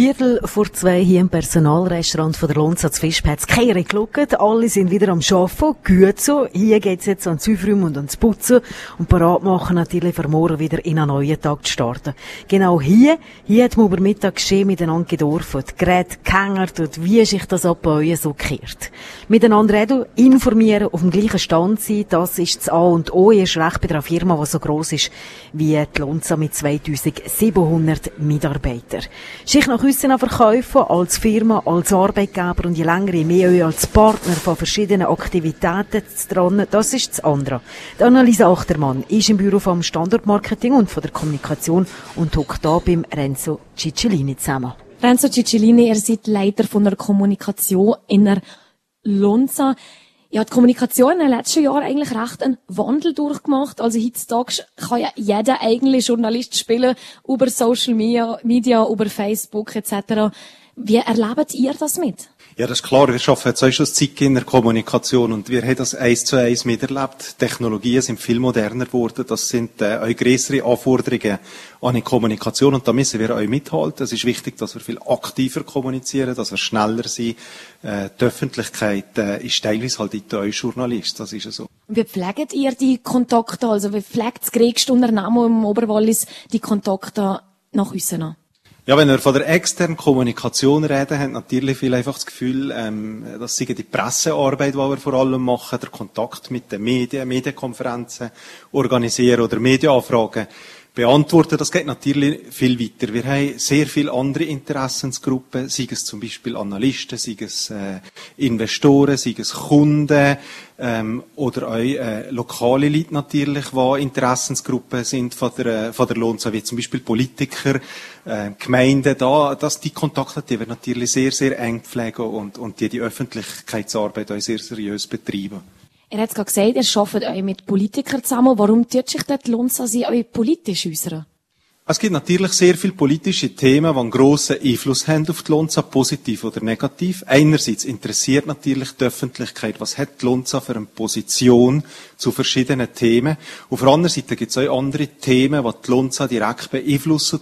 1:15 hier im Personalrestaurant von der Lonza zu Visp hat's keine geschaut. Alle sind wieder am Arbeiten. Gut so. Hier geht's jetzt ans Aufräumen und ans Putzen und parat machen natürlich für morgen wieder in einen neuen Tag zu starten. Genau hier hat man über Mittag geschehen miteinander gedorfen, die Geräte gehängert und wie sich das ab bei euch so kehrt. Miteinander reden, informieren, auf dem gleichen Stand sein, das ist das A und O. Erst recht bei einer Firma, die so gross ist wie die Lonza mit 2700 Mitarbeitern. Sich nach aussen verkaufen, als Firma, als Arbeitgeber und je länger, je mehr euch als Partner von verschiedenen Aktivitäten dran, das ist das andere. Die Annalisa Achtermann ist im Büro vom Standortmarketing und von der Kommunikation und hockt da beim Renzo Cicilline zusammen. Renzo Cicilline, ihr seid Leiter von der Kommunikation in der Lonza. Ja, die Kommunikation in den letzten Jahren eigentlich recht einen Wandel durchgemacht. Also heutzutage kann ja jeder eigentlich Journalist spielen über Social Media, über Facebook etc. Wie erlebt ihr das mit? Ja, das ist klar. Wir arbeiten jetzt auch schon eine Zeit in der Kommunikation und wir haben das 1:1 miterlebt. Technologien sind viel moderner geworden. Das sind auch grössere Anforderungen an die Kommunikation und da müssen wir auch mithalten. Es ist wichtig, dass wir viel aktiver kommunizieren, dass wir schneller sind. Die Öffentlichkeit ist teilweise halt nicht euer Journalist. Das ist ja so. Wie pflegt ihr die Kontakte? Also wie pflegt das grösste Unternehmen im Oberwallis die Kontakte nach aussen an? Ja, wenn wir von der externen Kommunikation reden, haben natürlich viele einfach das Gefühl, das sei die Pressearbeit, die wir vor allem machen, der Kontakt mit den Medien, Medienkonferenzen organisieren oder Medienanfragen beantworten. Das geht natürlich viel weiter. Wir haben sehr viele andere Interessensgruppen, sei es zum Beispiel Analysten, sei es Investoren, sei es Kunden, oder auch lokale Leute natürlich, die Interessensgruppen sind von der Lonza, wie zum Beispiel Politiker, Gemeinden. Die Kontakte, die wir natürlich sehr, sehr eng pflegen und die Öffentlichkeitsarbeit auch sehr seriös betreiben. Er hat gerade gesagt, er arbeitet auch mit Politikern zusammen. Warum tut sich die Lonza sich auch politisch äußern? Es gibt natürlich sehr viele politische Themen, die einen grossen Einfluss haben auf die Lonza, positiv oder negativ. Einerseits interessiert natürlich die Öffentlichkeit, was hat die Lonza für eine Position zu verschiedenen Themen. Auf der anderen Seite gibt es auch andere Themen, die die Lonza direkt beeinflussen.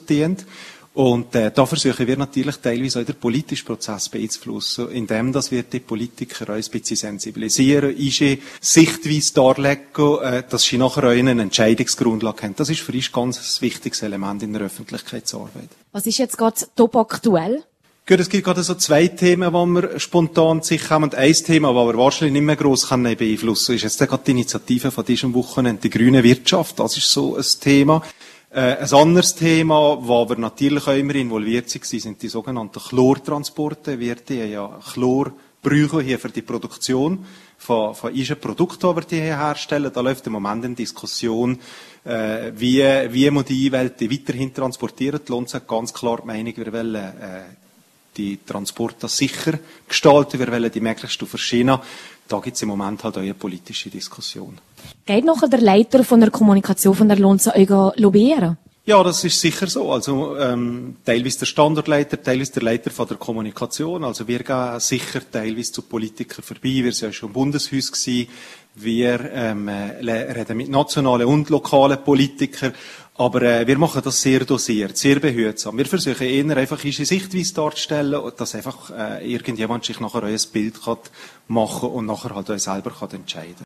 Und da versuchen wir natürlich teilweise auch den politischen Prozess beeinflussen, indem dass wir die Politiker auch ein bisschen sensibilisieren, Sichtweise darlegen, dass sie nachher auch eine Entscheidungsgrundlage haben. Das ist für uns ganz ein wichtiges Element in der Öffentlichkeitsarbeit. Was ist jetzt gerade top aktuell? Gut, es gibt gerade so zwei Themen, die wir spontan sich haben. Und ein Thema, das wir wahrscheinlich nicht mehr gross beeinflussen können, ist jetzt gerade die Initiative von diesem Wochenende, die grüne Wirtschaft. Das ist so ein Thema. Ein anderes Thema, wo wir natürlich auch immer involviert waren, sind die sogenannten Chlortransporte. Wir haben ja Chlorbrüche hier für die Produktion von unseren Produkten, die wir hier herstellen. Da läuft im Moment eine Diskussion, wie man die Einwelt weiterhin transportieren. Die Lonza hat ganz klar die Meinung, wir wollen die Transporte sicher gestalten, wir wollen die möglichst auf China. Da gibt es im Moment halt auch eine politische Diskussion. Geht nachher der Leiter von der Kommunikation von der Lonza euch lobbyieren? Ja, das ist sicher so. Also teilweise der Standortleiter, teilweise der Leiter von der Kommunikation. Also wir gehen sicher teilweise zu Politikern vorbei. Wir sind ja schon im Bundeshaus gewesen. Wir reden mit nationalen und lokalen Politikern. Aber wir machen das sehr dosiert, sehr behutsam. Wir versuchen eher einfach unsere Sichtweise darzustellen, dass einfach irgendjemand sich nachher auch ein Bild machen kann und nachher halt auch selber entscheiden kann.